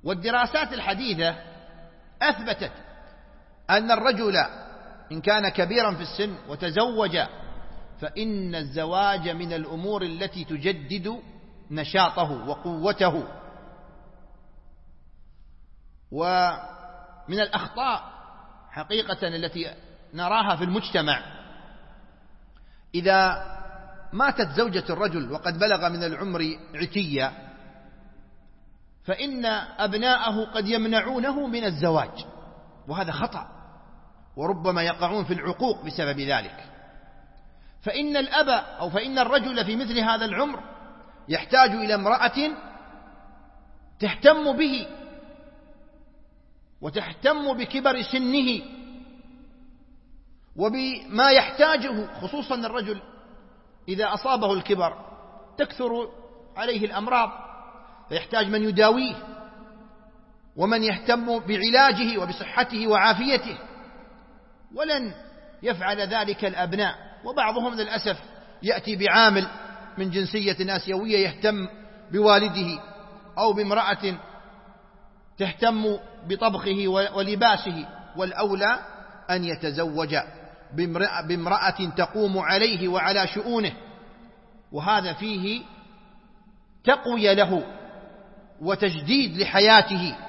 والدراسات الحديثة أثبتت أن الرجل إن كان كبيرا في السن وتزوج فإن الزواج من الأمور التي تجدد نشاطه وقوته. ومن الأخطاء حقيقة التي نراها في المجتمع إذا ماتت زوجة الرجل وقد بلغ من العمر عتية فإن أبناءه قد يمنعونه من الزواج، وهذا خطأ، وربما يقعون في العقوق بسبب ذلك. فإن الأب أو فإن الرجل في مثل هذا العمر يحتاج إلى امرأة تهتم به وتهتم بكبر سنه وبما يحتاجه، خصوصا الرجل إذا أصابه الكبر تكثر عليه الأمراض فيحتاج من يداويه ومن يهتم بعلاجه وبصحته وعافيته، ولن يفعل ذلك الأبناء. وبعضهم للأسف يأتي بعامل من جنسية آسيوية يهتم بوالده أو بامرأة تهتم بطبخه ولباسه، والأولى أن يتزوج بامرأة تقوم عليه وعلى شؤونه، وهذا فيه تقوية له وتجديد لحياته